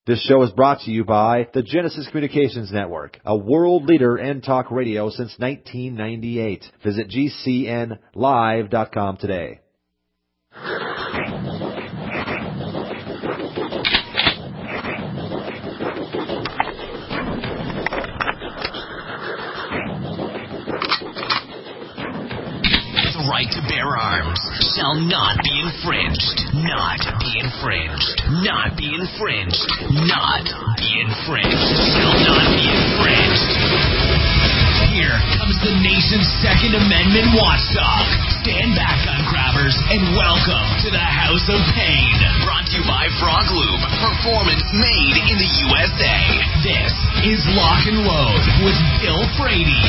This show is brought to you by the Genesis Communications Network, a world leader in talk radio since 1998. Visit GCNlive.com today. The right to bear arms shall not be infringed. Not be infringed. Not be infringed. Not be infringed. Shall not be infringed. Here comes the nation's Second Amendment watchdog. Stand back, gun grabbers, and welcome to the House of Pain. Brought to you by Frog Lube. Performance made in the USA. This is Lock and Load with Bill Frady.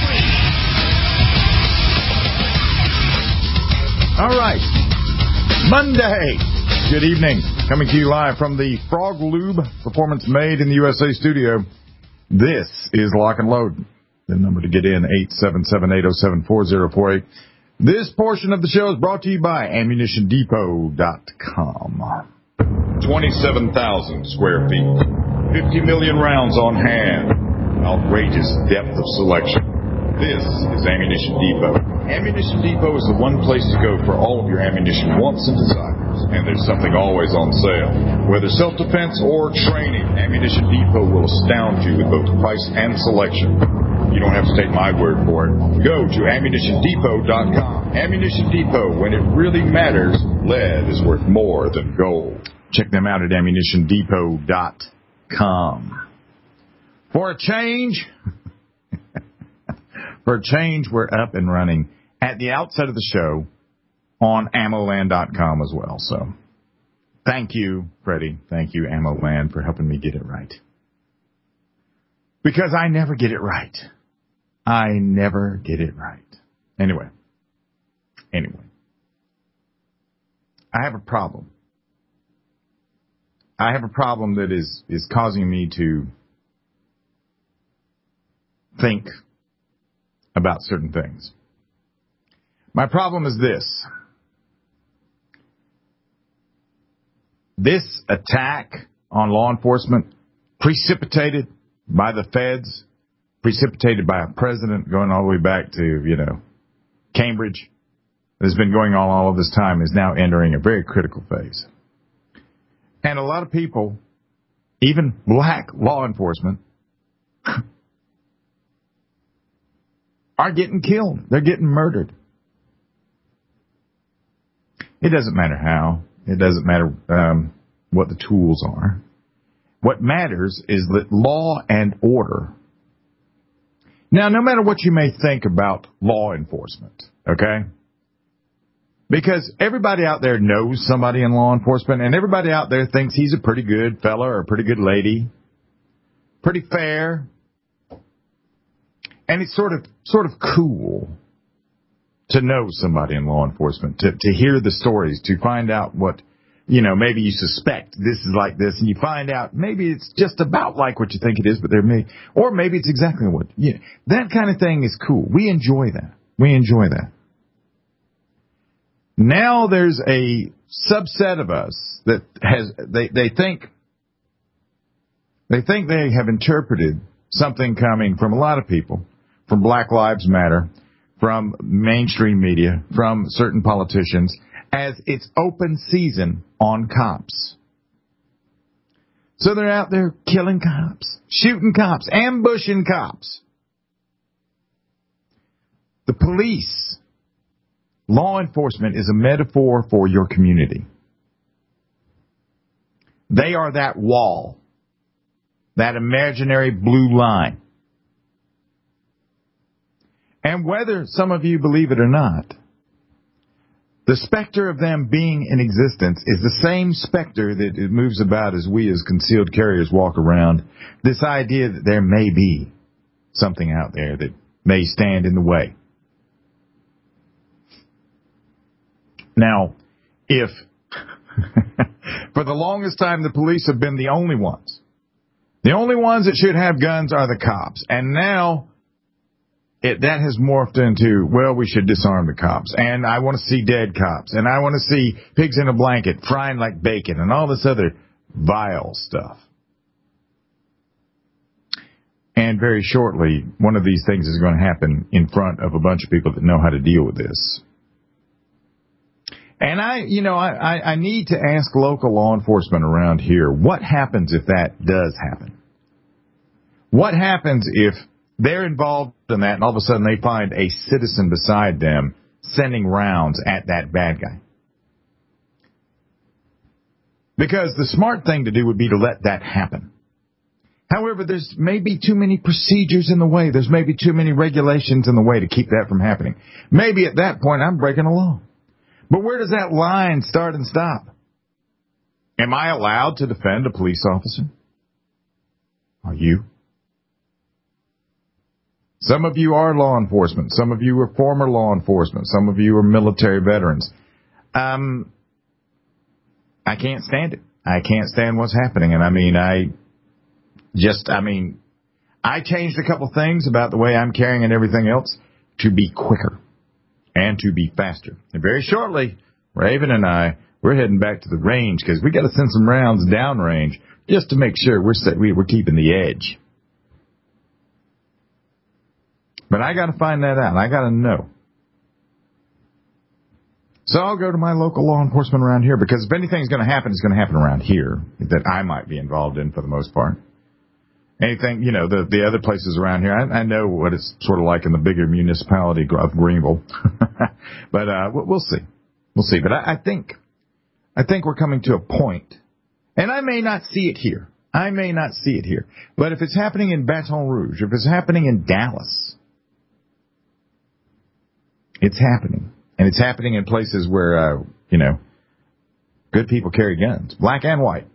All right. Monday. Good evening. Coming to you live from the Frog Lube Performance Made in the USA studio. This is Lock and Load. The number to get in, 877-807-4048. This portion of the show is brought to you by AmmunitionDepot.com. 27,000 square feet. 50 million rounds on hand. Outrageous depth of selection. This is Ammunition Depot. Ammunition Depot is the one place to go for all of your ammunition wants and desires. And there's something always on sale. Whether self-defense or training, Ammunition Depot will astound you with both price and selection. You don't have to take my word for it. Go to AmmunitionDepot.com. Ammunition Depot, when it really matters, lead is worth more than gold. Check them out at AmmunitionDepot.com. For a change... For a change, we're up and running at the outset of the show on AmmoLand.com as well. So thank you, Freddie. Thank you, AmmoLand, for helping me get it right. Because I never get it right. I never get it right. Anyway. I have a problem. I have a problem that is causing me to think about certain things. My problem is this. This attack on law enforcement, precipitated by the feds, precipitated by a president going all the way back to, Cambridge, that has been going on all of this time, is now entering a very critical phase. And a lot of people, even black law enforcement, are getting killed. They're getting murdered. It doesn't matter how. It doesn't matter what the tools are. What matters is that law and order. Now, no matter what you may think about law enforcement, okay? Because everybody out there knows somebody in law enforcement, and everybody out there thinks he's a pretty good fella or a pretty good lady. Pretty fair. And it's sort of cool to know somebody in law enforcement, to hear the stories, to find out what, maybe you suspect this is like this, and you find out maybe it's just about like what you think it is, but or maybe it's exactly what, that kind of thing is cool. We enjoy that. Now there's a subset of us that they think they have interpreted something coming from a lot of people, from Black Lives Matter, from mainstream media, from certain politicians, as it's open season on cops. So they're out there killing cops, shooting cops, ambushing cops. The police, law enforcement, is a metaphor for your community. They are that wall, that imaginary blue line. And whether some of you believe it or not, the specter of them being in existence is the same specter that it moves about as we as concealed carriers walk around. This idea that there may be something out there that may stand in the way. Now, if for the longest time the police have been the only ones that should have guns are the cops. And now that has morphed into, well, we should disarm the cops. And I want to see dead cops. And I want to see pigs in a blanket frying like bacon and all this other vile stuff. And very shortly, one of these things is going to happen in front of a bunch of people that know how to deal with this. And I need to ask local law enforcement around here, what happens if that does happen? What happens if they're involved in that and all of a sudden they find a citizen beside them sending rounds at that bad guy? Because the smart thing to do would be to let that happen. However, there's maybe too many procedures in the way. There's maybe too many regulations in the way to keep that from happening. Maybe at that point I'm breaking the law. But where does that line start and stop? Am I allowed to defend a police officer? Are you? Some of you are law enforcement. Some of you are former law enforcement. Some of you are military veterans. I can't stand it. I can't stand what's happening. And I changed a couple things about the way I'm carrying and everything else to be quicker and to be faster. And very shortly, Raven and we're heading back to the range because we got to send some rounds downrange just to make sure we're keeping the edge. But I got to find that out. I got to know. So I'll go to my local law enforcement around here because if anything's going to happen, it's going to happen around here that I might be involved in for the most part. Anything, the other places around here, I know what it's sort of like in the bigger municipality of Greenville. But we'll see. We'll see. But I think we're coming to a point, and I may not see it here. But if it's happening in Baton Rouge, if it's happening in Dallas, it's happening. And it's happening in places where, good people carry guns, black and white.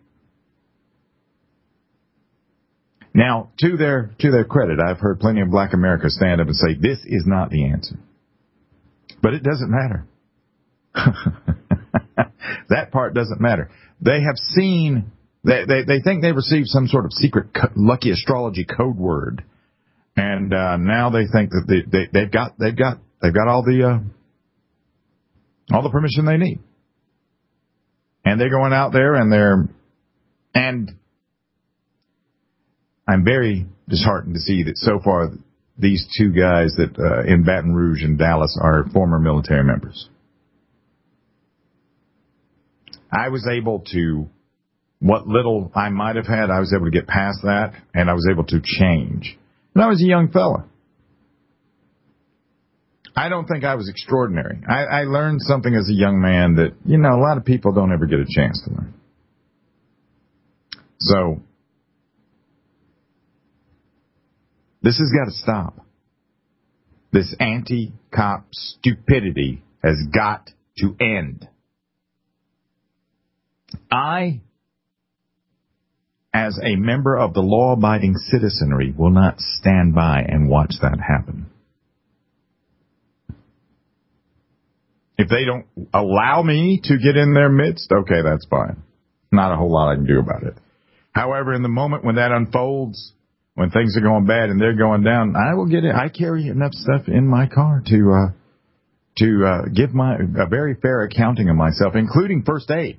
Now, to their credit, I've heard plenty of black Americans stand up and say, this is not the answer. But it doesn't matter. That part doesn't matter. They have seen, they think they received some sort of secret lucky astrology code word. And now they think that they've got all the permission they need. And they're going out there and I'm very disheartened to see that so far these two guys that in Baton Rouge and Dallas are former military members. I was able to, what little I might have had, I was able to get past that, and I was able to change. And I was a young fella. I don't think I was extraordinary. I learned something as a young man that, a lot of people don't ever get a chance to learn. So, this has got to stop. This anti-cop stupidity has got to end. I, as a member of the law-abiding citizenry, will not stand by and watch that happen. If they don't allow me to get in their midst, okay, that's fine. Not a whole lot I can do about it. However, in the moment when that unfolds, when things are going bad and they're going down, I will get it. I carry enough stuff in my car to give a very fair accounting of myself, including first aid.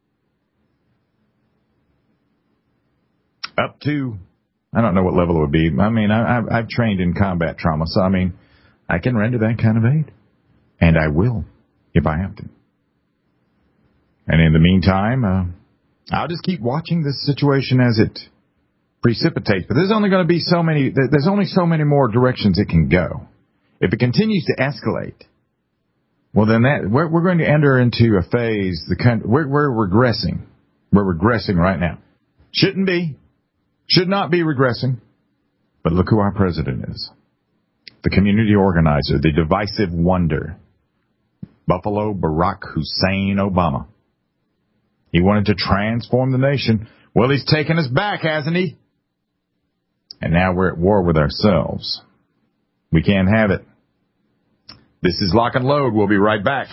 Up to, I don't know what level it would be. I've trained in combat trauma, so I can render that kind of aid, and I will if I have to. And in the meantime, I'll just keep watching this situation as it precipitates. But there's only going to be there's only so many more directions it can go. If it continues to escalate, well, then we're going to enter into a phase. We're regressing. We're regressing right now. Should not be regressing. But look who our president is. The community organizer, the divisive wonder, Buffalo Barack Hussein Obama. He wanted to transform the nation. Well, he's taken us back, hasn't he? And now we're at war with ourselves. We can't have it. This is Lock and Load. We'll be right back.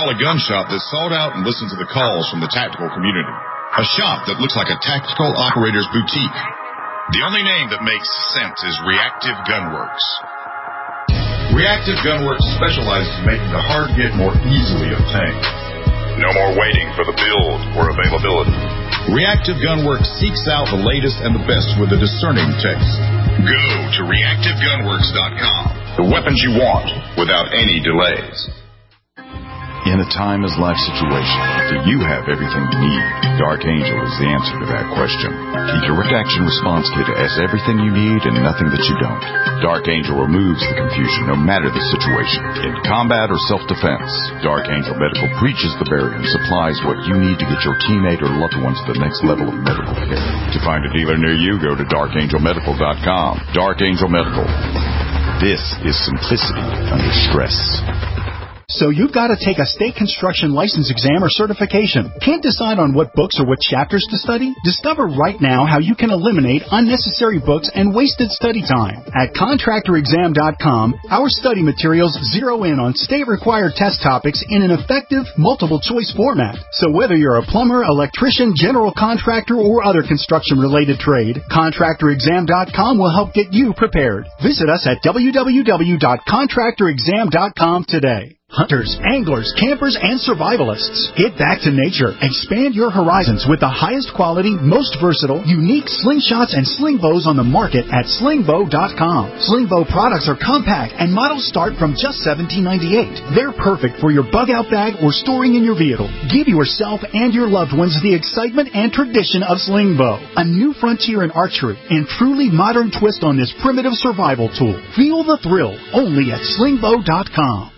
call a gun shop that's sought out and listened to the calls from the tactical community. A shop that looks like a tactical operator's boutique. The only name that makes sense is Reactive Gunworks. Reactive Gunworks specializes in making the hard get more easily obtained. No more waiting for the build or availability. Reactive Gunworks seeks out the latest and the best with a discerning taste. Go to reactivegunworks.com. The weapons you want without any delays. In a time as life situation, do you have everything you need? Dark Angel is the answer to that question. The Direct Action Response Kit has everything you need and nothing that you don't. Dark Angel removes the confusion no matter the situation. In combat or self-defense, Dark Angel Medical breaches the barrier and supplies what you need to get your teammate or loved one to the next level of medical care. To find a dealer near you, go to darkangelmedical.com. Dark Angel Medical. This is simplicity under stress. So you've got to take a state construction license exam or certification. Can't decide on what books or what chapters to study? Discover right now how you can eliminate unnecessary books and wasted study time. At contractorexam.com, our study materials zero in on state-required test topics in an effective, multiple-choice format. So whether you're a plumber, electrician, general contractor, or other construction-related trade, contractorexam.com will help get you prepared. Visit us at www.contractorexam.com today. Hunters, anglers, campers, and survivalists. Get back to nature. Expand your horizons with the highest quality, most versatile, unique slingshots and sling bows on the market at slingbow.com. Slingbow products are compact and models start from just $17.98. They're perfect for your bug-out bag or storing in your vehicle. Give yourself and your loved ones the excitement and tradition of Slingbow, a new frontier in archery and truly modern twist on this primitive survival tool. Feel the thrill only at slingbow.com.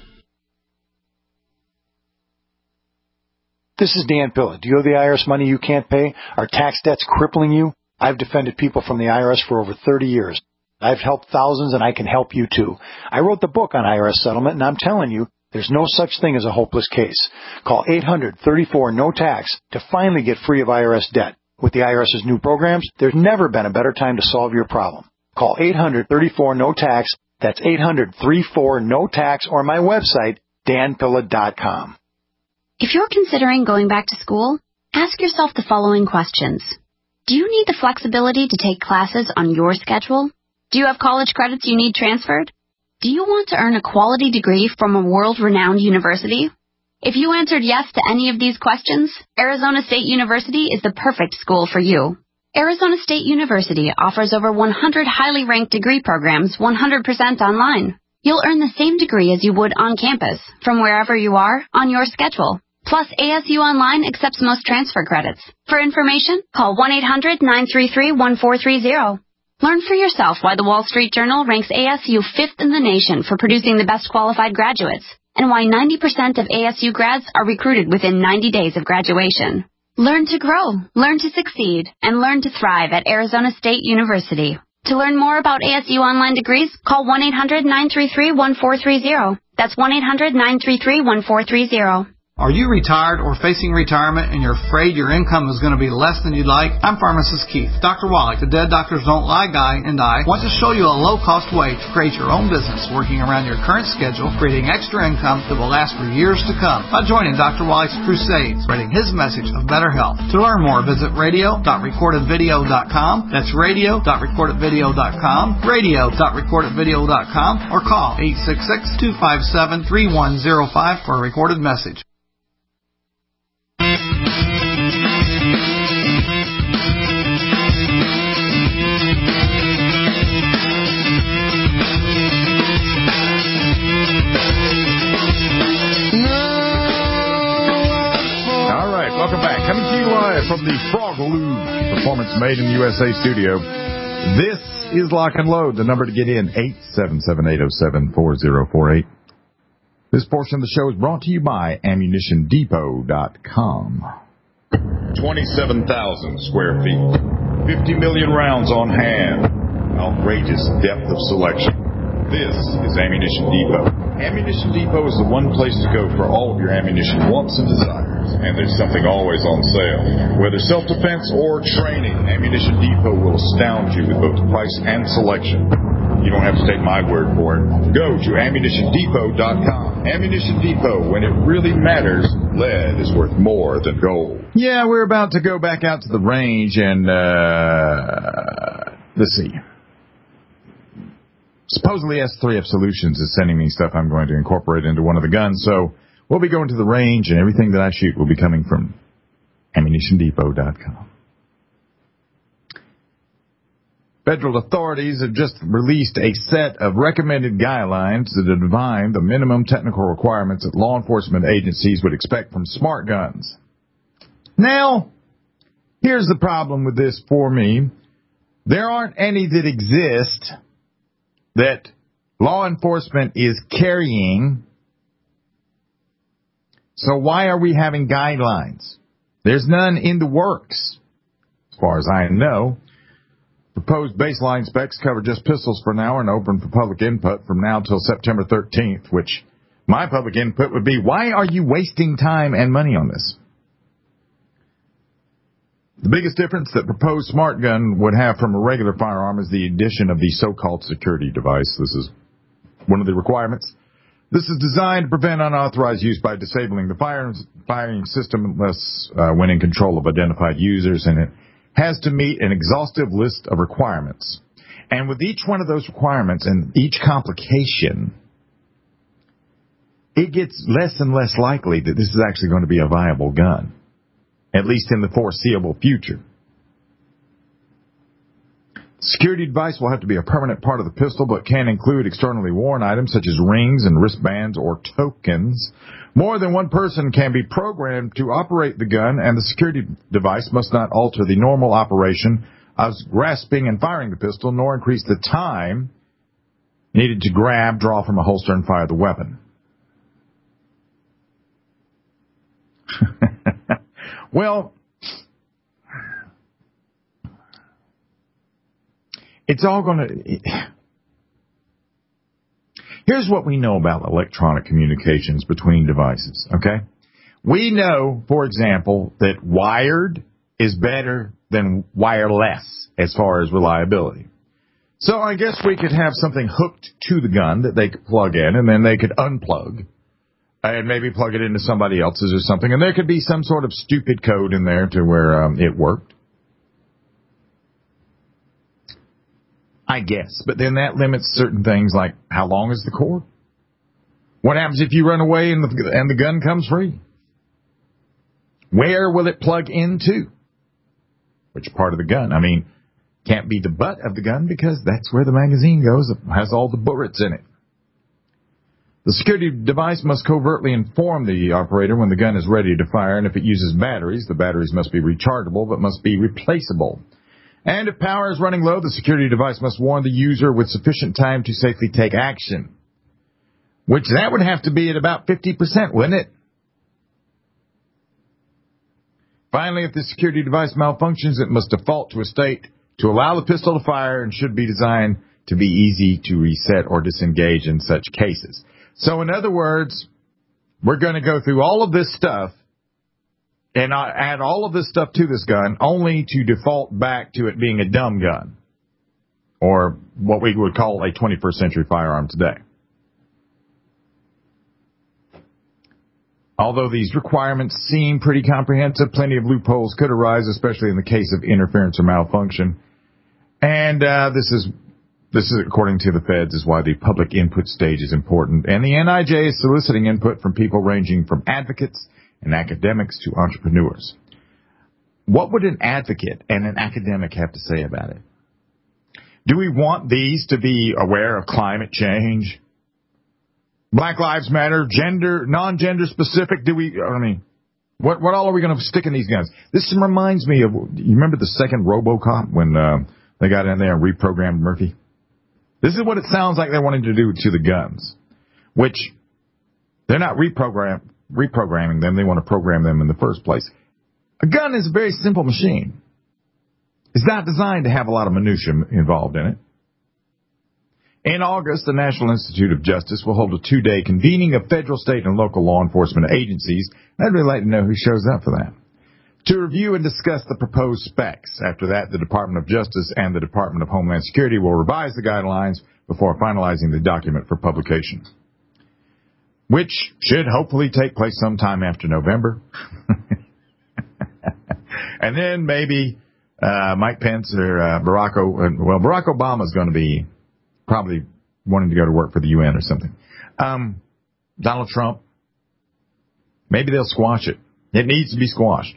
This is Dan Pilla. Do you owe the IRS money you can't pay? Are tax debts crippling you? I've defended people from the IRS for over 30 years. I've helped thousands, and I can help you too. I wrote the book on IRS settlement, and I'm telling you, there's no such thing as a hopeless case. Call 800-34-NO-TAX to finally get free of IRS debt. With the IRS's new programs, there's never been a better time to solve your problem. Call 800-34-NO-TAX. That's 800-34-NO-TAX, or my website, danpilla.com. If you're considering going back to school, ask yourself the following questions. Do you need the flexibility to take classes on your schedule? Do you have college credits you need transferred? Do you want to earn a quality degree from a world-renowned university? If you answered yes to any of these questions, Arizona State University is the perfect school for you. Arizona State University offers over 100 highly ranked degree programs 100% online. You'll earn the same degree as you would on campus, from wherever you are, on your schedule. Plus, ASU Online accepts most transfer credits. For information, call 1-800-933-1430. Learn for yourself why the Wall Street Journal ranks ASU 5th in the nation for producing the best qualified graduates, and why 90% of ASU grads are recruited within 90 days of graduation. Learn to grow, learn to succeed, and learn to thrive at Arizona State University. To learn more about ASU Online degrees, call 1-800-933-1430. That's 1-800-933-1430. Are you retired or facing retirement and you're afraid your income is going to be less than you'd like? I'm Pharmacist Keith. Dr. Wallach, the Dead Doctors Don't Lie guy, and I want to show you a low-cost way to create your own business working around your current schedule, creating extra income that will last for years to come by joining Dr. Wallach's crusades, spreading his message of better health. To learn more, visit radio.recordedvideo.com. That's radio.recordedvideo.com, radio.recordedvideo.com, or call 866-257-3105 for a recorded message. Welcome back. Coming to you live from the Frogaloo Performance Made in the USA studio. This is Lock and Load. The number to get in, 877-807-4048. This portion of the show is brought to you by AmmunitionDepot.com. 27,000 square feet. 50 million rounds on hand. Outrageous depth of selection. This is Ammunition Depot. Ammunition Depot is the one place to go for all of your ammunition wants and desires. And there's something always on sale. Whether self-defense or training, Ammunition Depot will astound you with both price and selection. You don't have to take my word for it. Go to AmmunitionDepot.com. Ammunition Depot, when it really matters, lead is worth more than gold. Yeah, we're about to go back out to the range and, let's see. Supposedly S3F Solutions is sending me stuff I'm going to incorporate into one of the guns, so we'll be going to the range, and everything that I shoot will be coming from AmmunitionDepot.com. Federal authorities have just released a set of recommended guidelines that define the minimum technical requirements that law enforcement agencies would expect from smart guns. Now, here's the problem with this for me. There aren't any that exist that law enforcement is carrying. So why are we having guidelines? There's none in the works, as far as I know. Proposed baseline specs cover just pistols for now and open for public input from now till September 13th, which my public input would be, why are you wasting time and money on this? The biggest difference that proposed smart gun would have from a regular firearm is the addition of the so-called security device. This is one of the requirements. This is designed to prevent unauthorized use by disabling the firing system unless when in control of identified users, and it has to meet an exhaustive list of requirements. And with each one of those requirements and each complication, it gets less and less likely that this is actually going to be a viable gun, at least in the foreseeable future. Security device will have to be a permanent part of the pistol, but can include externally worn items such as rings and wristbands or tokens. More than one person can be programmed to operate the gun, and the security device must not alter the normal operation of grasping and firing the pistol, nor increase the time needed to grab, draw from a holster, and fire the weapon. Well, it's all going to... Here's what we know about electronic communications between devices, okay? We know, for example, that wired is better than wireless as far as reliability. So I guess we could have something hooked to the gun that they could plug in, and then they could unplug and maybe plug it into somebody else's or something, and there could be some sort of stupid code in there to where it worked. I guess. But then that limits certain things like how long is the cord? What happens if you run away and the gun comes free? Where will it plug into? Which part of the gun? I mean, can't be the butt of the gun because that's where the magazine goes. It has all the bullets in it. The security device must covertly inform the operator when the gun is ready to fire, and if it uses batteries, the batteries must be rechargeable but must be replaceable. And if power is running low, the security device must warn the user with sufficient time to safely take action. Which that would have to be at about 50%, wouldn't it? Finally, if the security device malfunctions, it must default to a state to allow the pistol to fire and should be designed to be easy to reset or disengage in such cases. So in other words, we're going to go through all of this stuff and add all of this stuff to this gun only to default back to it being a dumb gun, or what we would call a 21st century firearm today. Although these requirements seem pretty comprehensive, plenty of loopholes could arise, especially in the case of interference or malfunction. And this is according to the feds, is why the public input stage is important. And the NIJ is soliciting input from people ranging from advocates and academics to entrepreneurs. What would an advocate and an academic have to say about it? Do we want these to be aware of climate change? Black Lives Matter, gender, non-gender specific? What all are we going to stick in these guns? This reminds me of, you remember the second RoboCop when they got in there and reprogrammed Murphy? This is what it sounds like they're wanting to do to the guns, which they're not reprogramming them. They want to program them in the first place. A gun is a very simple machine. It's not designed to have a lot of minutia involved in it. In August, the National Institute of Justice will hold a 2-day convening of federal, state, and local law enforcement agencies. I'd really like to know who shows up for that. To review and discuss the proposed specs. After that, the Department of Justice and the Department of Homeland Security will revise the guidelines before finalizing the document for publication, which should hopefully take place sometime after November. And then maybe Mike Pence or Barack Obama is going to be probably wanting to go to work for the UN or something. Donald Trump, maybe they'll squash it. It needs to be squashed.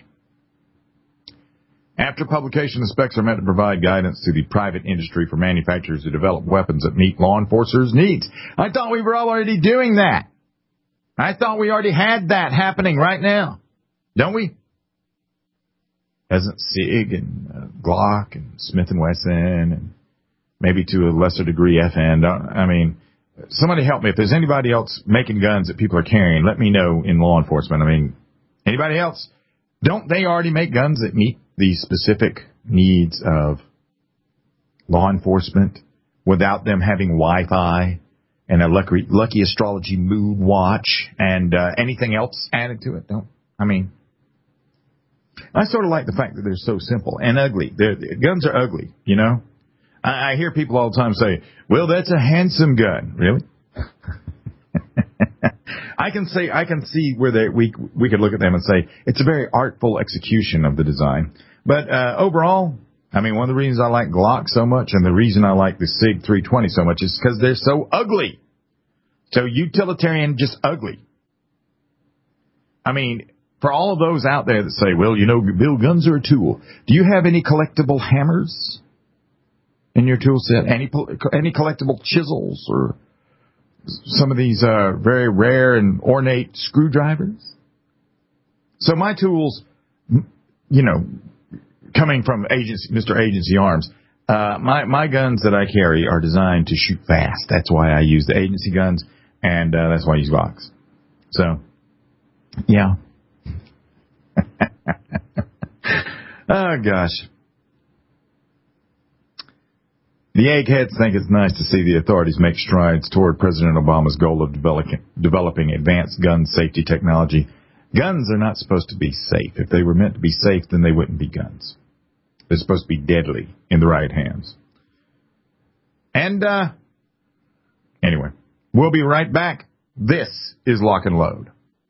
After publication, the specs are meant to provide guidance to the private industry for manufacturers to develop weapons that meet law enforcers' needs. I thought we were already doing that. I thought we already had that happening right now. Don't we? Hasn't SIG and Glock and Smith & Wesson and maybe to a lesser degree FN. I mean, somebody help me. If there's anybody else making guns that people are carrying, let me know in law enforcement. I mean, anybody else? Don't they already make guns that meet the specific needs of law enforcement without them having Wi-Fi and a lucky astrology mood watch and anything else added to it? I sort of like the fact that they're so simple and ugly. Guns are ugly, you know. I hear people all the time say, well, that's a handsome gun. Really? I can see where we could look at them and say it's a very artful execution of the design. But overall, I mean, one of the reasons I like Glock so much and the reason I like the SIG 320 so much is because they're so ugly. So utilitarian, just ugly. I mean, for all of those out there that say, well, you know, Bill, guns are a tool. Do you have any collectible hammers in your tool set? Any collectible chisels or some of these very rare and ornate screwdrivers? So my tools, you know, coming from Mr. Agency Arms, my guns that I carry are designed to shoot fast. That's why I use the agency guns, and that's why I use Vox. So, yeah. Oh, gosh. The eggheads think it's nice to see the authorities make strides toward President Obama's goal of developing advanced gun safety technology. Guns are not supposed to be safe. If they were meant to be safe, then they wouldn't be guns. They're supposed to be deadly in the right hands. And, anyway, we'll be right back. This is Lock and Load.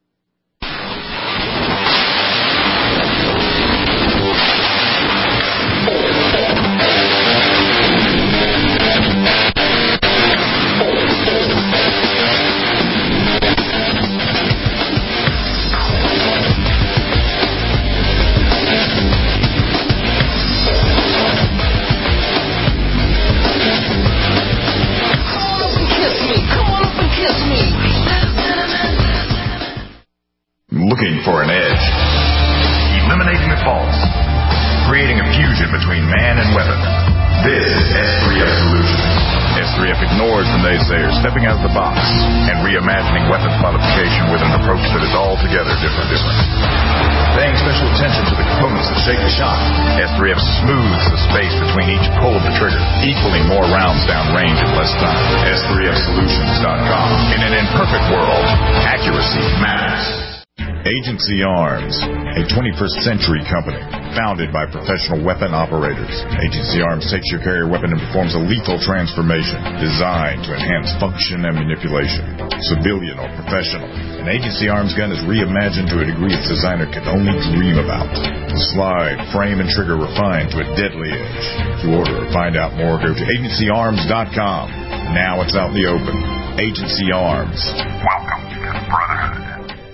Looking for an edge, eliminating the false, creating a fusion between man and weapon. This is S3F Solutions. S3F ignores the naysayers, stepping out of the box and reimagining weapons modification with an approach that is altogether different. Paying special attention to the components that shake the shot, S3F smooths the space between each pull of the trigger, equaling more rounds down range in less time. S3FSolutions.com. In an imperfect world, accuracy matters. Agency Arms, a 21st century company founded by professional weapon operators. Agency Arms takes your carrier weapon and performs a lethal transformation designed to enhance function and manipulation. Civilian or professional, an Agency Arms gun is reimagined to a degree its designer can only dream about. Slide, frame, and trigger refined to a deadly edge. To order or find out more, go to agencyarms.com. Now it's out in the open. Agency Arms. Welcome to the Brotherhood.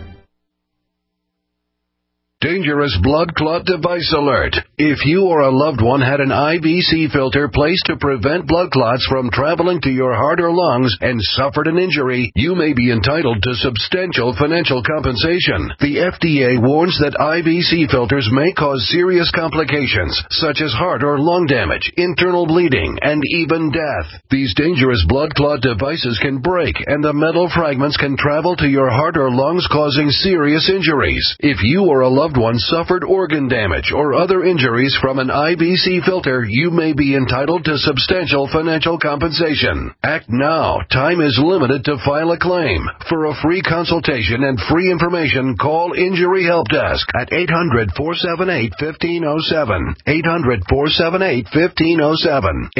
Dangerous blood clot device alert. If you or a loved one had an IVC filter placed to prevent blood clots from traveling to your heart or lungs and suffered an injury, you may be entitled to substantial financial compensation. The FDA warns that IVC filters may cause serious complications, such as heart or lung damage, internal bleeding, and even death. These dangerous blood clot devices can break, and the metal fragments can travel to your heart or lungs, causing serious injuries. If you or a loved one suffered organ damage or other injuries from an IBC filter, you may be entitled to substantial financial compensation. Act now. Time is limited to file a claim. For a free consultation and free information, call Injury Help Desk at 800-478-1507. 800-478-1507.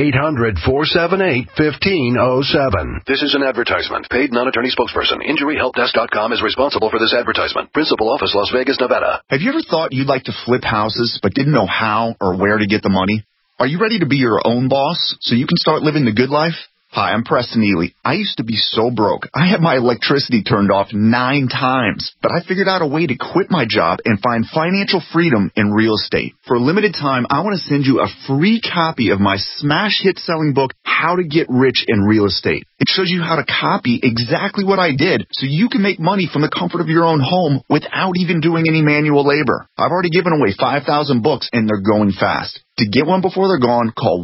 800-478-1507. This is an advertisement. Paid non-attorney spokesperson. InjuryHelpDesk.com is responsible for this advertisement. Principal office, Las Vegas, Nevada. Have you ever thought you'd like to flip houses but didn't know how or where to get the money? Are you ready to be your own boss so you can start living the good life? Hi, I'm Preston Ely. I used to be so broke. I had my electricity turned off 9 times, but I figured out a way to quit my job and find financial freedom in real estate. For a limited time, I want to send you a free copy of my smash hit selling book, How to Get Rich in Real Estate. It shows you how to copy exactly what I did so you can make money from the comfort of your own home without even doing any manual labor. I've already given away 5,000 books and they're going fast. To get one before they're gone, call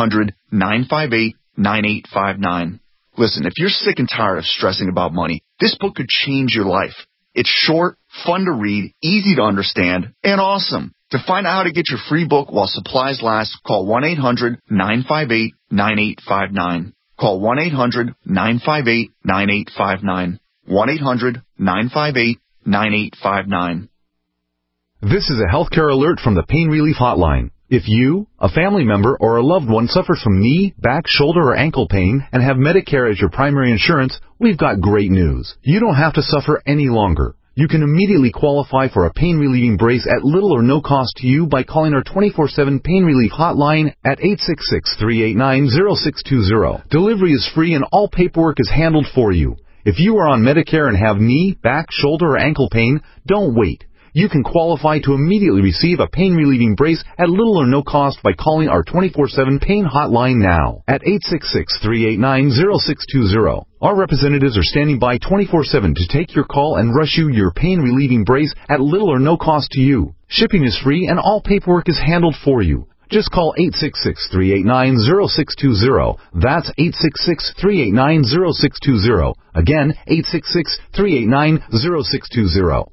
1-800-958-9859. Listen, if you're sick and tired of stressing about money, this book could change your life. It's short, fun to read, easy to understand, and awesome. To find out how to get your free book while supplies last, call 1-800-958-9859. Call 1-800-958-9859. 1-800-958-9859. This is a healthcare alert from the Pain Relief Hotline. If you, a family member, or a loved one suffers from knee, back, shoulder, or ankle pain and have Medicare as your primary insurance, we've got great news. You don't have to suffer any longer. You can immediately qualify for a pain-relieving brace at little or no cost to you by calling our 24/7 Pain Relief Hotline at 866-389-0620. Delivery is free and all paperwork is handled for you. If you are on Medicare and have knee, back, shoulder, or ankle pain, don't wait. You can qualify to immediately receive a pain-relieving brace at little or no cost by calling our 24/7 Pain Hotline now at 866-389-0620. Our representatives are standing by 24/7 to take your call and rush you your pain-relieving brace at little or no cost to you. Shipping is free and all paperwork is handled for you. Just call 866-389-0620. That's 866-389-0620. Again, 866-389-0620.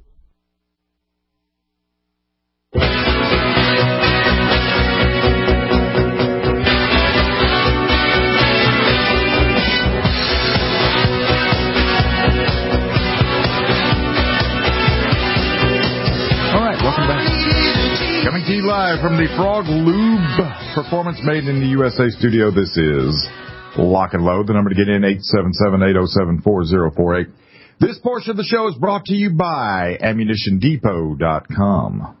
Welcome back. Coming to you live from the Frog Lube Performance Made in the USA studio. This is Lock and Load. The number to get in, 877-807-4048. This portion of the show is brought to you by AmmunitionDepot.com.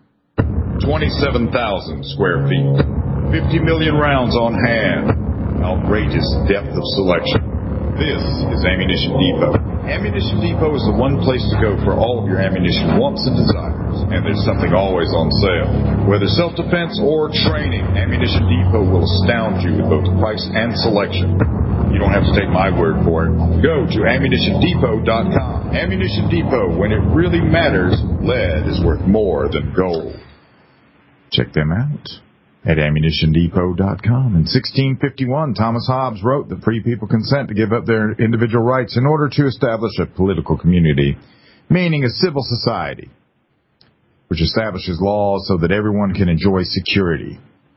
27,000 square feet. 50 million rounds on hand. Outrageous depth of selection. This is Ammunition Depot. Ammunition Depot is the one place to go for all of your ammunition wants and desires. And there's something always on sale. Whether self-defense or training, Ammunition Depot will astound you with both price and selection. You don't have to take my word for it. Go to AmmunitionDepot.com. Ammunition Depot, when it really matters, lead is worth more than gold. Check them out at AmmunitionDepot.com. In 1651, Thomas Hobbes wrote that free people consent to give up their individual rights in order to establish a political community, meaning a civil society, which establishes laws so that everyone can enjoy security.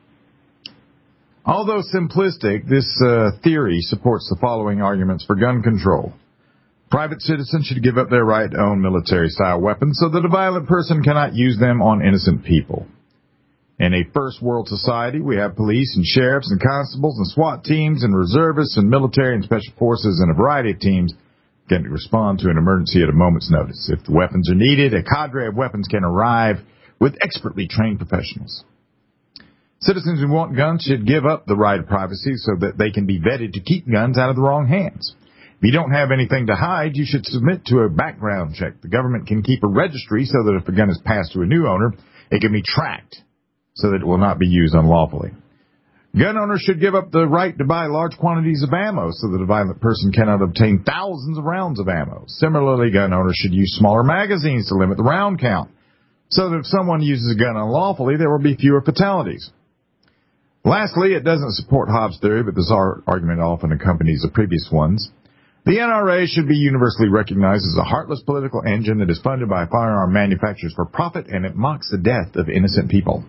Although simplistic, this theory supports the following arguments for gun control. Private citizens should give up their right to own military-style weapons so that a violent person cannot use them on innocent people. In a first world society, we have police and sheriffs and constables and SWAT teams and reservists and military and special forces and a variety of teams can respond to an emergency at a moment's notice. If the weapons are needed, a cadre of weapons can arrive with expertly trained professionals. Citizens who want guns should give up the right of privacy so that they can be vetted to keep guns out of the wrong hands. If you don't have anything to hide, you should submit to a background check. The government can keep a registry so that if a gun is passed to a new owner, it can be tracked so that it will not be used unlawfully. Gun owners should give up the right to buy large quantities of ammo so that a violent person cannot obtain thousands of rounds of ammo. Similarly, gun owners should use smaller magazines to limit the round count so that if someone uses a gun unlawfully, there will be fewer fatalities. Lastly, it doesn't support Hobbes' theory, but this argument often accompanies the previous ones. The NRA should be universally recognized as a heartless political engine that is funded by firearm manufacturers for profit, and it mocks the death of innocent people.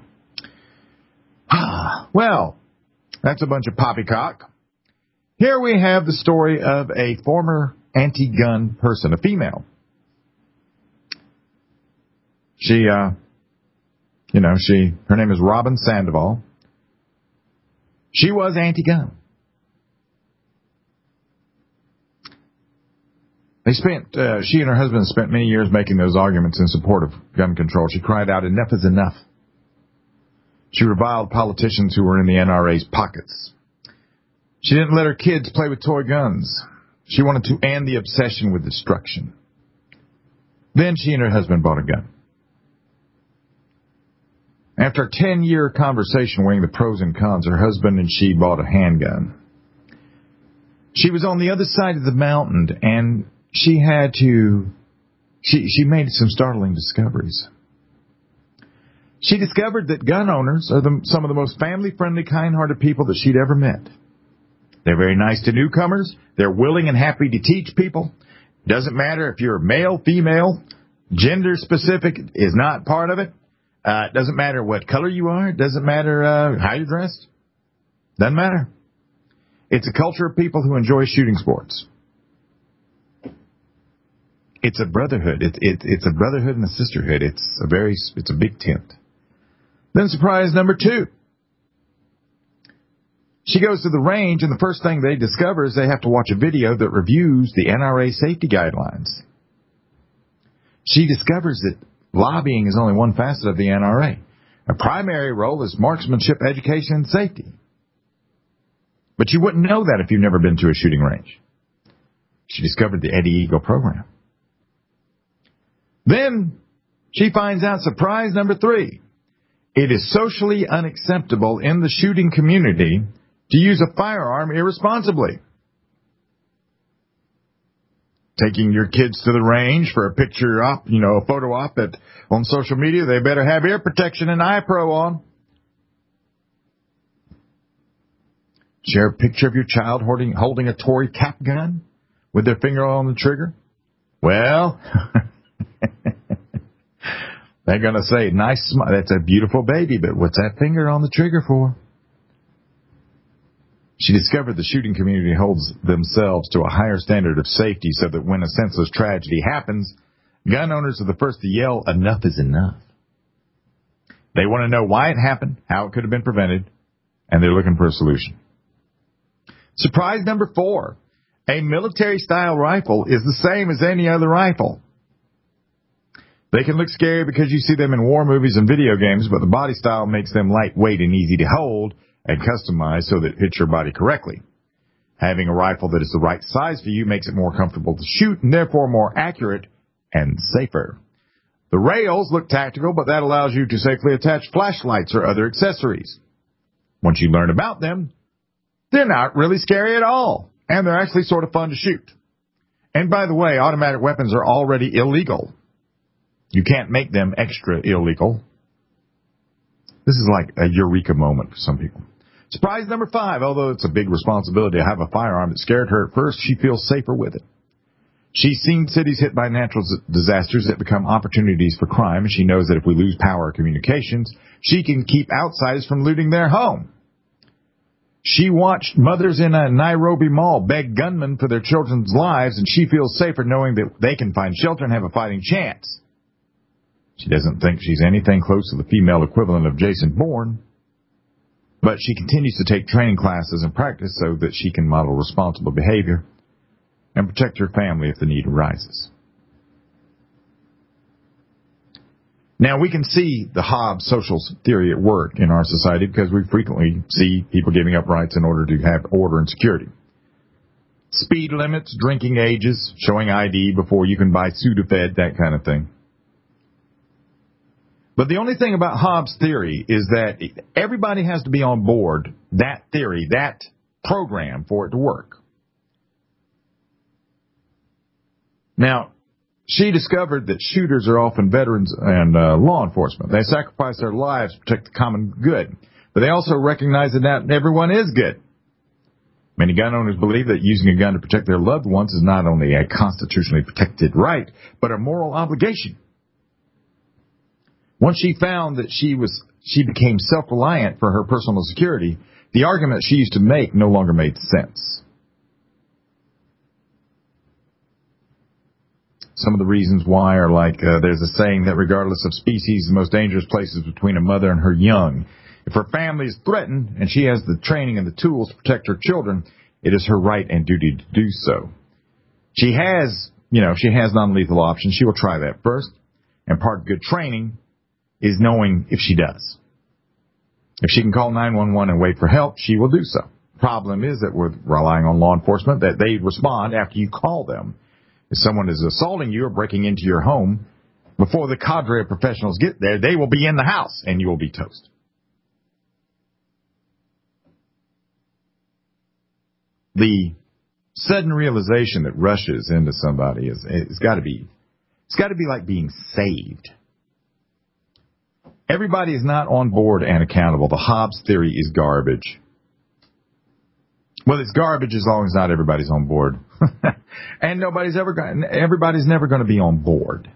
Well, that's a bunch of poppycock. Here we have the story of a former anti-gun person, a female. Her name is Robin Sandoval. She was anti-gun. She and her husband spent many years making those arguments in support of gun control. She cried out, "Enough is enough." She reviled politicians who were in the NRA's pockets. She didn't let her kids play with toy guns. She wanted to end the obsession with destruction. Then she and her husband bought a gun. After a 10-year conversation weighing the pros and cons, her husband and she bought a handgun. She was on the other side of the mountain, and she made some startling discoveries. She discovered that gun owners are some of the most family-friendly, kind-hearted people that she'd ever met. They're very nice to newcomers. They're willing and happy to teach people. Doesn't matter if you're male, female, gender-specific is not part of it. It doesn't matter what color you are. It doesn't matter how you're dressed. Doesn't matter. It's a culture of people who enjoy shooting sports. It's a brotherhood. It's a brotherhood and a sisterhood. It's a big tent. Then surprise number 2. She goes to the range, and the first thing they discover is they have to watch a video that reviews the NRA safety guidelines. She discovers that lobbying is only one facet of the NRA. A primary role is marksmanship, education, and safety. But you wouldn't know that if you've never been to a shooting range. She discovered the Eddie Eagle program. Then she finds out surprise number 3. It is socially unacceptable in the shooting community to use a firearm irresponsibly. Taking your kids to the range for a picture op, a photo op on social media, they better have ear protection and eye pro on. Share a picture of your child holding a toy cap gun with their finger on the trigger. Well, they're going to say, nice smile. That's a beautiful baby, but what's that finger on the trigger for? She discovered the shooting community holds themselves to a higher standard of safety so that when a senseless tragedy happens, gun owners are the first to yell, "Enough is enough." They want to know why it happened, how it could have been prevented, and they're looking for a solution. Surprise number 4. A military-style rifle is the same as any other rifle. They can look scary because you see them in war movies and video games, but the body style makes them lightweight and easy to hold and customize so that it fits your body correctly. Having a rifle that is the right size for you makes it more comfortable to shoot and therefore more accurate and safer. The rails look tactical, but that allows you to safely attach flashlights or other accessories. Once you learn about them, they're not really scary at all, and they're actually sort of fun to shoot. And by the way, automatic weapons are already illegal. You can't make them extra illegal. This is like a eureka moment for some people. Surprise number 5. Although it's a big responsibility to have a firearm that scared her at first, she feels safer with it. She's seen cities hit by natural disasters that become opportunities for crime, and she knows that if we lose power or communications, she can keep outsiders from looting their home. She watched mothers in a Nairobi mall beg gunmen for their children's lives, and she feels safer knowing that they can find shelter and have a fighting chance. She doesn't think she's anything close to the female equivalent of Jason Bourne, but she continues to take training classes and practice so that she can model responsible behavior and protect her family if the need arises. Now, we can see the Hobbes social theory at work in our society because we frequently see people giving up rights in order to have order and security. Speed limits, drinking ages, showing ID before you can buy Sudafed, that kind of thing. But the only thing about Hobbes' theory is that everybody has to be on board that theory, that program, for it to work. Now, she discovered that shooters are often veterans and law enforcement. They sacrifice their lives to protect the common good. But they also recognize that not everyone is good. Many gun owners believe that using a gun to protect their loved ones is not only a constitutionally protected right, but a moral obligation. Once she found that she became self-reliant for her personal security, the argument she used to make no longer made sense. Some of the reasons why are like, there's a saying that regardless of species, the most dangerous place is between a mother and her young. If her family is threatened and she has the training and the tools to protect her children, it is her right and duty to do so. She has non-lethal options. She will try that first. And part of good training is knowing if she does. If she can call 911 and wait for help, she will do so. Problem is that we're relying on law enforcement, that they respond after you call them. If someone is assaulting you or breaking into your home, before the cadre of professionals get there, they will be in the house and you will be toast. The sudden realization that rushes into somebody it's got to be like being saved. Everybody is not on board and accountable. The Hobbes theory is garbage. Well, it's garbage as long as not everybody's on board. And everybody's never going to be on board.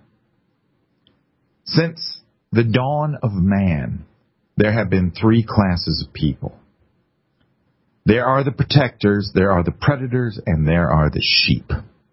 Since the dawn of man, there have been three classes of people. There are the protectors, there are the predators, and there are the sheep.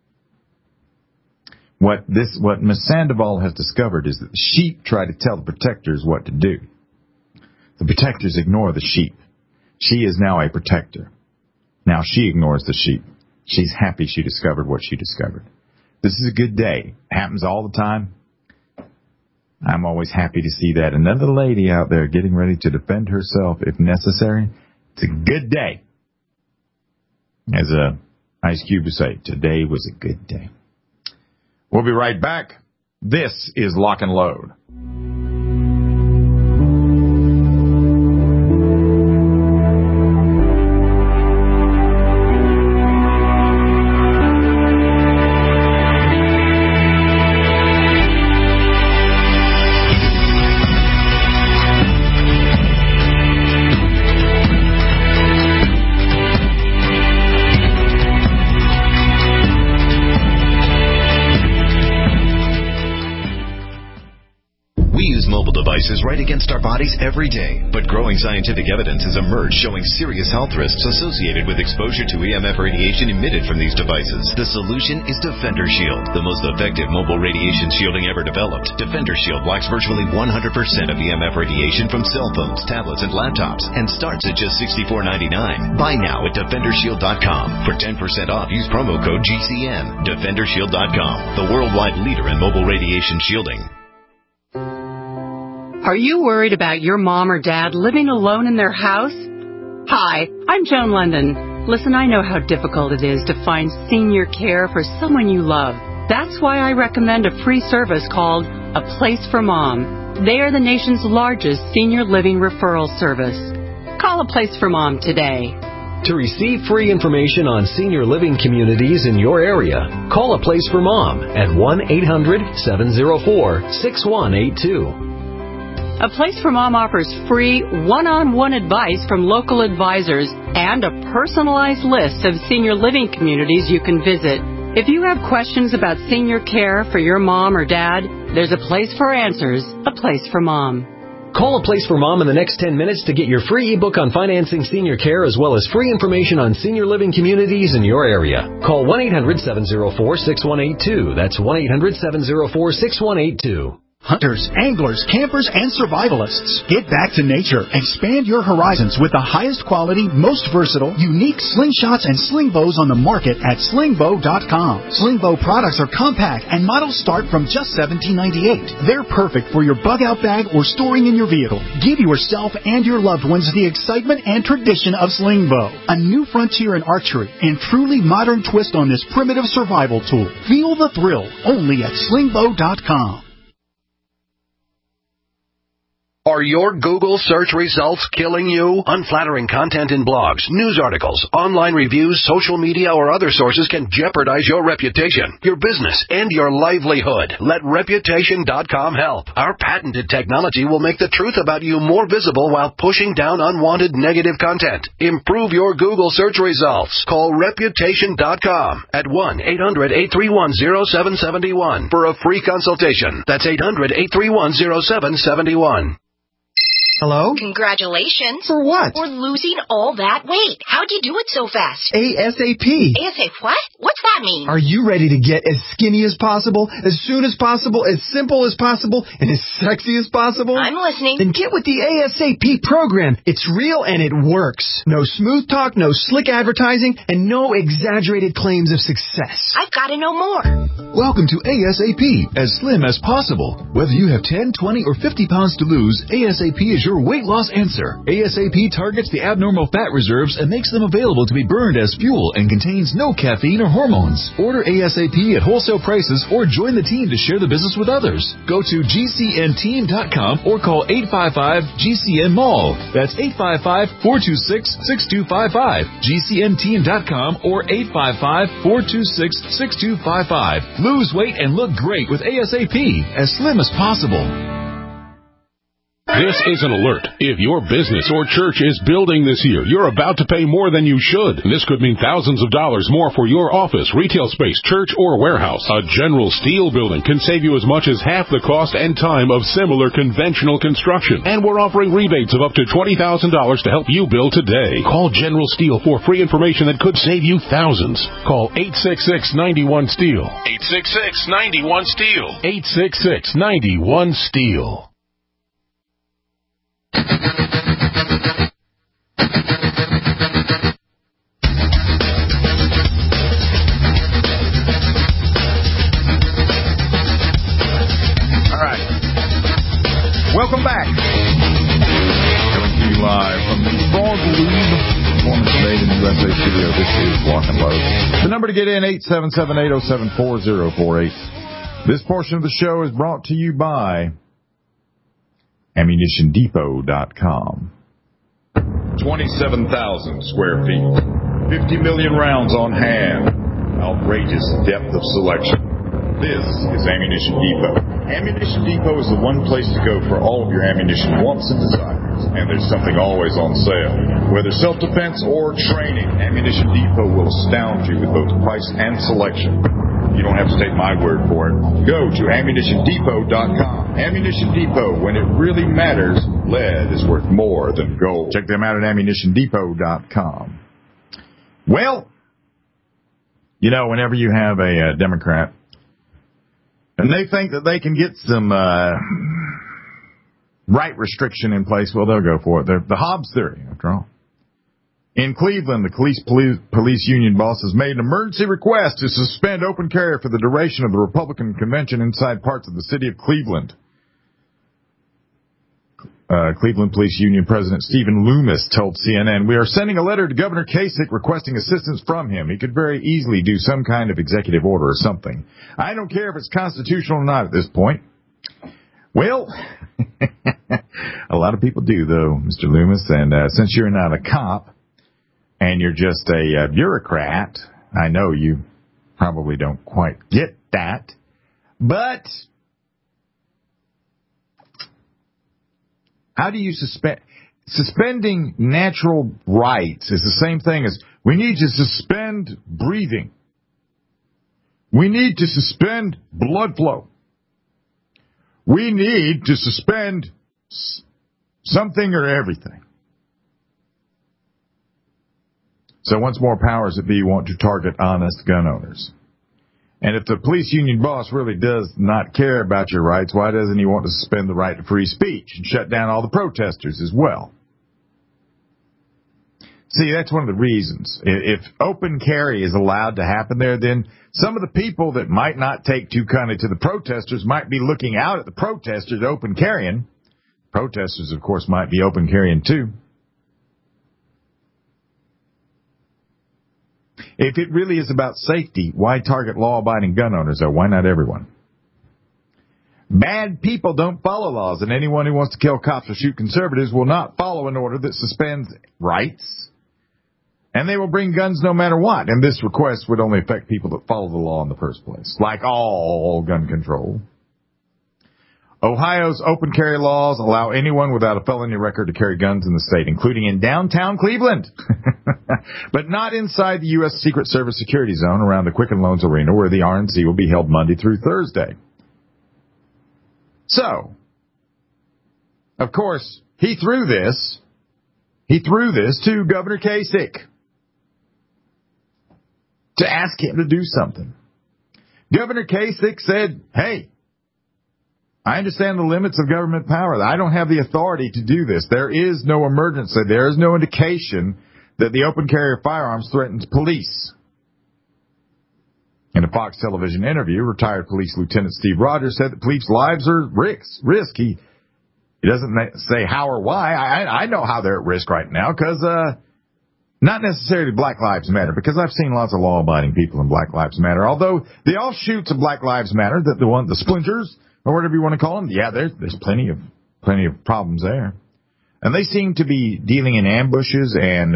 What Ms. Sandoval has discovered is that the sheep try to tell the protectors what to do. The protectors ignore the sheep. She is now a protector. Now she ignores the sheep. She's happy she discovered what she discovered. This is a good day. It happens all the time. I'm always happy to see that. Another lady out there getting ready to defend herself if necessary. It's a good day. As Ice Cube would say, today was a good day. We'll be right back. This is Lock and Load. Right against our bodies every day, but growing scientific evidence has emerged showing serious health risks associated with exposure to EMF radiation emitted from these devices. The solution is Defender Shield, the most effective mobile radiation shielding ever developed. Defender Shield blocks virtually 100% of EMF radiation from cell phones, tablets, and laptops, and starts at just $64.99. Buy now at DefenderShield.com. For 10% off, use promo code GCN. DefenderShield.com, the worldwide leader in mobile radiation shielding. Are you worried about your mom or dad living alone in their house? Hi, I'm Joan London. Listen, I know how difficult it is to find senior care for someone you love. That's why I recommend a free service called A Place for Mom. They are the nation's largest senior living referral service. Call A Place for Mom today. To receive free information on senior living communities in your area, call A Place for Mom at 1-800-704-6182. A Place for Mom offers free one-on-one advice from local advisors and a personalized list of senior living communities you can visit. If you have questions about senior care for your mom or dad, there's a place for answers, A Place for Mom. Call A Place for Mom in the next 10 minutes to get your free ebook on financing senior care as well as free information on senior living communities in your area. Call 1-800-704-6182. That's 1-800-704-6182. Hunters, anglers, campers, and survivalists. Get back to nature. Expand your horizons with the highest quality, most versatile, unique slingshots and sling bows on the market at slingbow.com. Slingbow products are compact and models start from just $17.98. They're perfect for your bug out bag or storing in your vehicle. Give yourself and your loved ones the excitement and tradition of Slingbow, a new frontier in archery and truly modern twist on this primitive survival tool. Feel the thrill only at slingbow.com. Are your Google search results killing you? Unflattering content in blogs, news articles, online reviews, social media, or other sources can jeopardize your reputation, your business, and your livelihood. Let Reputation.com help. Our patented technology will make the truth about you more visible while pushing down unwanted negative content. Improve your Google search results. Call Reputation.com at 1-800-831-0771 for a free consultation. That's 800-831-0771. Hello? Congratulations. For what? For losing all that weight. How'd you do it so fast? ASAP. ASAP what? What's that mean? Are you ready to get as skinny as possible, as soon as possible, as simple as possible, and as sexy as possible? I'm listening. Then get with the ASAP program. It's real and it works. No smooth talk, no slick advertising, and no exaggerated claims of success. I've got to know more. Welcome to ASAP, as slim as possible. Whether you have 10, 20, or 50 pounds to lose, ASAP is your weight loss answer. ASAP targets the abnormal fat reserves and makes them available to be burned as fuel and contains no caffeine or hormones. Order ASAP at wholesale prices or join the team to share the business with others. Go to GCNteam.com or call 855-GCN-MALL. That's 855-426-6255. GCNteam.com or 855-426-6255. Lose weight and look great with ASAP, as slim as possible. This is an alert. If your business or church is building this year, you're about to pay more than you should. This could mean thousands of dollars more for your office, retail space, church, or warehouse. A General Steel building can save you as much as half the cost and time of similar conventional construction. And we're offering rebates of up to $20,000 to help you build today. Call General Steel for free information that could save you thousands. Call 866-91-STEEL. 866-91-STEEL. 866-91-STEEL. All right. Welcome back. Coming to you live from the Frog Lube Performance Made in the USA studio. This is Walk and Load. The number to get in, 877-807-4048. This portion of the show is brought to you by AmmunitionDepot.com. 27,000 square feet. 50 million rounds on hand. Outrageous depth of selection. This is Ammunition Depot. Ammunition Depot is the one place to go for all of your ammunition wants and desires. And there's something always on sale. Whether self-defense or training, Ammunition Depot will astound you with both price and selection. You don't have to take my word for it. Go to AmmunitionDepot.com. Ammunition Depot, when it really matters, lead is worth more than gold. Check them out at AmmunitionDepot.com. Well, you know, whenever you have a Democrat and they think that they can get some right restriction in place, well, they'll go for it. They're the Hobbs theory, after all. In Cleveland, the police union bosses made an emergency request to suspend open carry for the duration of the Republican convention inside parts of the city of Cleveland. Cleveland Police Union President Stephen Loomis told CNN, "We are sending a letter to Governor Kasich requesting assistance from him. He could very easily do some kind of executive order or something. I don't care if it's constitutional or not at this point." Well, a lot of people do, though, Mr. Loomis, and since you're not a cop, and you're just a bureaucrat, I know you probably don't quite get that, but how do you suspending natural rights is the same thing as we need to suspend breathing. We need to suspend blood flow. We need to suspend something or everything. So once more, powers that be want to target honest gun owners. And if the police union boss really does not care about your rights, why doesn't he want to suspend the right to free speech and shut down all the protesters as well? See, that's one of the reasons. If open carry is allowed to happen there, then some of the people that might not take too kindly to the protesters might be looking out at the protesters open carrying. Protesters, of course, might be open carrying too. If it really is about safety, why target law-abiding gun owners, though? Why not everyone? Bad people don't follow laws, and anyone who wants to kill cops or shoot conservatives will not follow an order that suspends rights. And they will bring guns no matter what. And this request would only affect people that follow the law in the first place, like all gun control. Ohio's open carry laws allow anyone without a felony record to carry guns in the state, including in downtown Cleveland, but not inside the U.S. Secret Service security zone around the Quicken Loans Arena, where the RNC will be held Monday through Thursday. So, of course, he threw this to Governor Kasich to ask him to do something. Governor Kasich said, hey, I understand the limits of government power. I don't have the authority to do this. There is no emergency. There is no indication that the open carry of firearms threatens police. In a Fox television interview, retired police Lieutenant Steve Rogers said that police lives are risk. He doesn't say how or why. I know how they're at risk right now because not necessarily Black Lives Matter, because I've seen lots of law-abiding people in Black Lives Matter. Although the offshoots of Black Lives Matter, the splinters or whatever you want to call them, yeah, there's plenty of problems there, and they seem to be dealing in ambushes and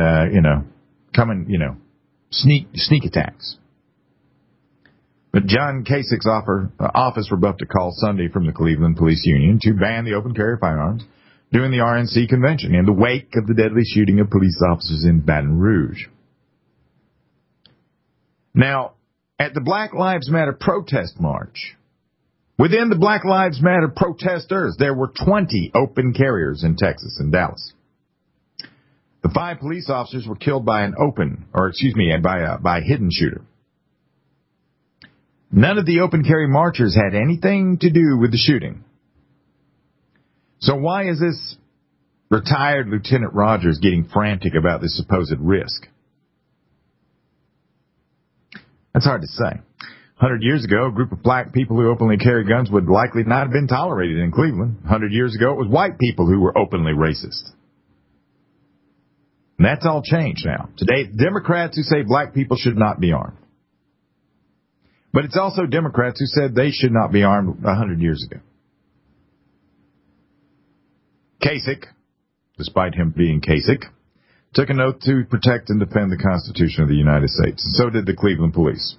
sneak attacks. But John Kasich's office rebuffed a call Sunday from the Cleveland Police Union to ban the open carry of firearms during the RNC convention in the wake of the deadly shooting of police officers in Baton Rouge. Now, at the Black Lives Matter protest march, within the Black Lives Matter protesters, there were 20 open carriers in Texas and Dallas. The 5 police officers were killed by by a hidden shooter. None of the open carry marchers had anything to do with the shooting. So why is this retired Lieutenant Rogers getting frantic about this supposed risk? That's hard to say. 100 years ago, a group of black people who openly carry guns would likely not have been tolerated in Cleveland. 100 years ago, it was white people who were openly racist. And that's all changed now. Today, Democrats who say black people should not be armed. But it's also Democrats who said they should not be armed 100 years ago. Kasich, despite him being Kasich, took an oath to protect and defend the Constitution of the United States. And so did the Cleveland police.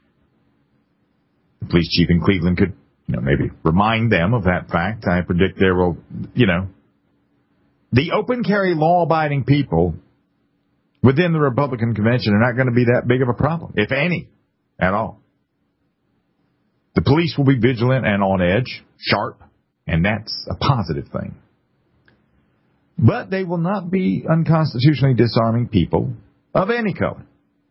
The police chief in Cleveland could, maybe remind them of that fact. I predict there will, the open carry law-abiding people within the Republican convention are not going to be that big of a problem, if any, at all. The police will be vigilant and on edge, sharp, and that's a positive thing. But they will not be unconstitutionally disarming people of any color.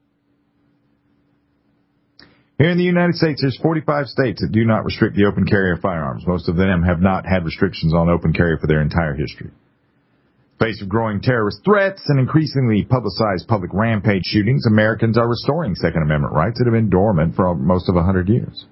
Here in the United States, there's 45 states that do not restrict the open carry of firearms. Most of them have not had restrictions on open carry for their entire history. In the face of growing terrorist threats and increasingly publicized public rampage shootings, Americans are restoring Second Amendment rights that have been dormant for most of 100 years.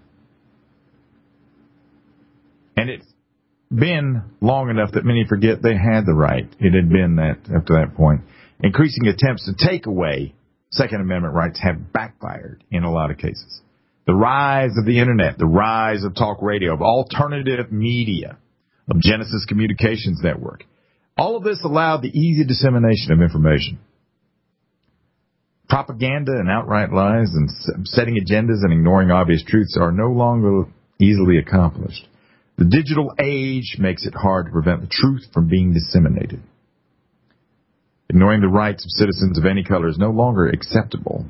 And it's been long enough that many forget they had the right. It had been that up to that point. Increasing attempts to take away Second Amendment rights have backfired in a lot of cases. The rise of the Internet, the rise of talk radio, of alternative media, of Genesis Communications Network, all of this allowed the easy dissemination of information. Propaganda and outright lies and setting agendas and ignoring obvious truths are no longer easily accomplished. The digital age makes it hard to prevent the truth from being disseminated. Ignoring the rights of citizens of any color is no longer acceptable.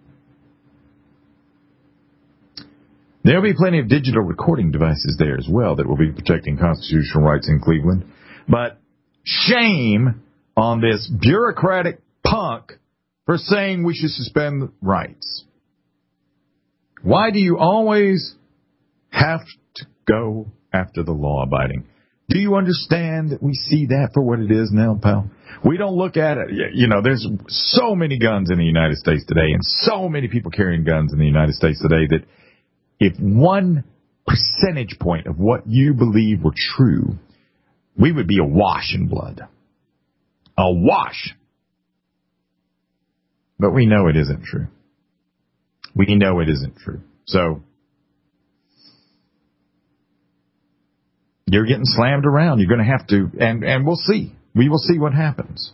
There will be plenty of digital recording devices there as well that will be protecting constitutional rights in Cleveland. But shame on this bureaucratic punk for saying we should suspend rights. Why do you always have to go after the law-abiding? Do you understand that we see that for what it is now, pal? We don't look at it. There's so many guns in the United States today and so many people carrying guns in the United States today that if 1 percentage point of what you believe were true, we would be awash in blood. Awash. But we know it isn't true. We know it isn't true. So, You're getting slammed around. You're going to have to, and we'll see. We will see what happens.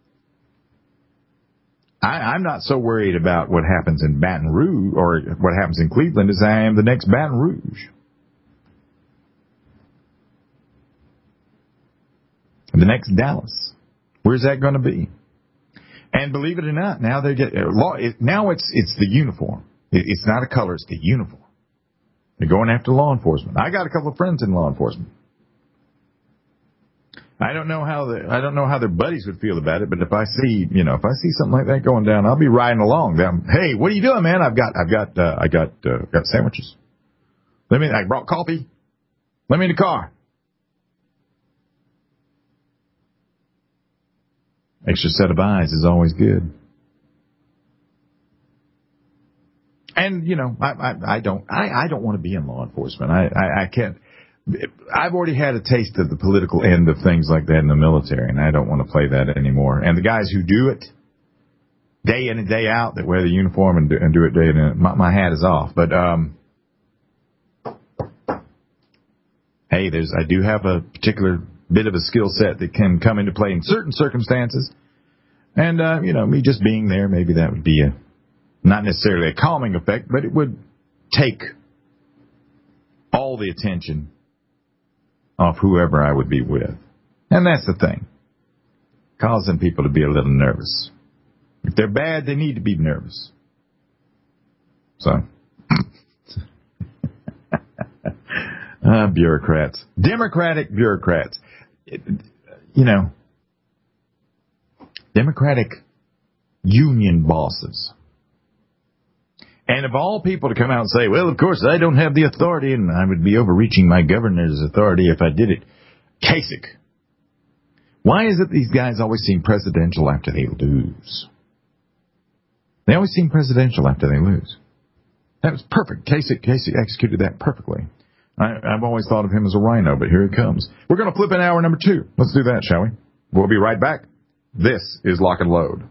I'm not so worried about what happens in Baton Rouge or what happens in Cleveland as I am the next Baton Rouge. The next Dallas. Where's that going to be? And believe it or not, now they get now it's the uniform. It's not a color, it's the uniform. They're going after law enforcement. I got a couple of friends in law enforcement. I don't know how their buddies would feel about it, but if I see something like that going down, I'll be riding along. Hey, what are you doing, man? I've got sandwiches. I brought coffee. Let me in the car. Extra set of eyes is always good. And, I don't want to be in law enforcement. I can't. I've already had a taste of the political end of things like that in the military, and I don't want to play that anymore. And the guys who do it day in and day out, that wear the uniform and do it day in and my hat is off. But, hey, I do have a particular bit of a skill set that can come into play in certain circumstances. And, me just being there, maybe that would be not necessarily a calming effect, but it would take all the attention off whoever I would be with. And that's the thing. Causing people to be a little nervous. If they're bad, they need to be nervous. So. Bureaucrats. Democratic bureaucrats. Democratic union bosses. And of all people to come out and say, well, of course, I don't have the authority, and I would be overreaching my governor's authority if I did it. Kasich. Why is it these guys always seem presidential after they lose? They always seem presidential after they lose. That was perfect. Kasich executed that perfectly. I've always thought of him as a rhino, but here it comes. We're going to flip in hour number 2. Let's do that, shall we? We'll be right back. This is Lock and Load.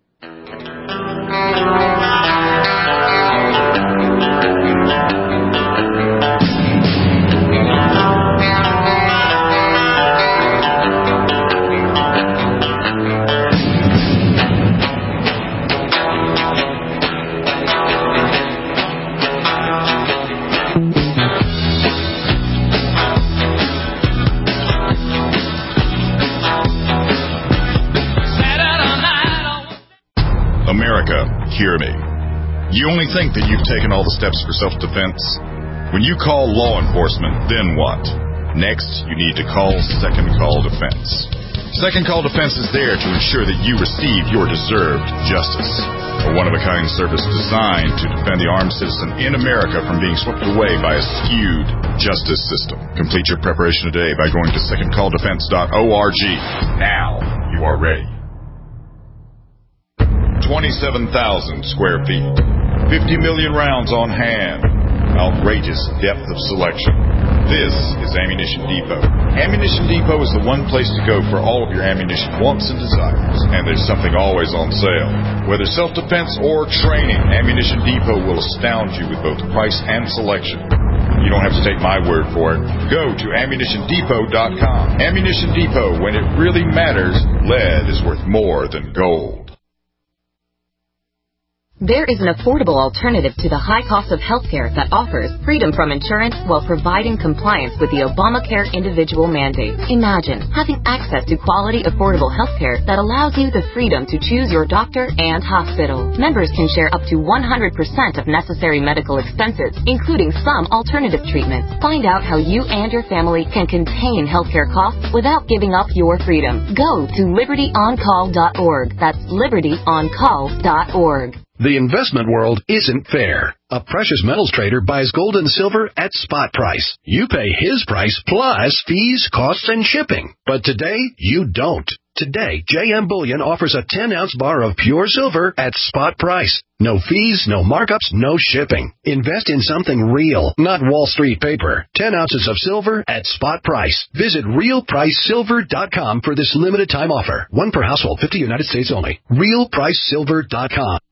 Hear me. You only think that you've taken all the steps for self-defense? When you call law enforcement, then what? Next, you need to call Second Call Defense. Second Call Defense is there to ensure that you receive your deserved justice. A one-of-a-kind service designed to defend the armed citizen in America from being swept away by a skewed justice system. Complete your preparation today by going to secondcalldefense.org. Now you are ready. 27,000 square feet, 50 million rounds on hand, outrageous depth of selection. This is Ammunition Depot. Ammunition Depot is the one place to go for all of your ammunition wants and desires. And there's something always on sale. Whether self-defense or training, Ammunition Depot will astound you with both price and selection. You don't have to take my word for it. Go to AmmunitionDepot.com. Ammunition Depot, when it really matters, lead is worth more than gold. There is an affordable alternative to the high cost of healthcare that offers freedom from insurance while providing compliance with the Obamacare individual mandate. Imagine having access to quality, affordable healthcare that allows you the freedom to choose your doctor and hospital. Members can share up to 100% of necessary medical expenses, including some alternative treatments. Find out how you and your family can contain healthcare costs without giving up your freedom. Go to libertyoncall.org. That's libertyoncall.org. The investment world isn't fair. A precious metals trader buys gold and silver at spot price. You pay his price plus fees, costs, and shipping. But today, you don't. Today, JM Bullion offers a 10-ounce bar of pure silver at spot price. No fees, no markups, no shipping. Invest in something real, not Wall Street paper. 10 ounces of silver at spot price. Visit RealPriceSilver.com for this limited time offer. One per household, 50 United States only. RealPriceSilver.com.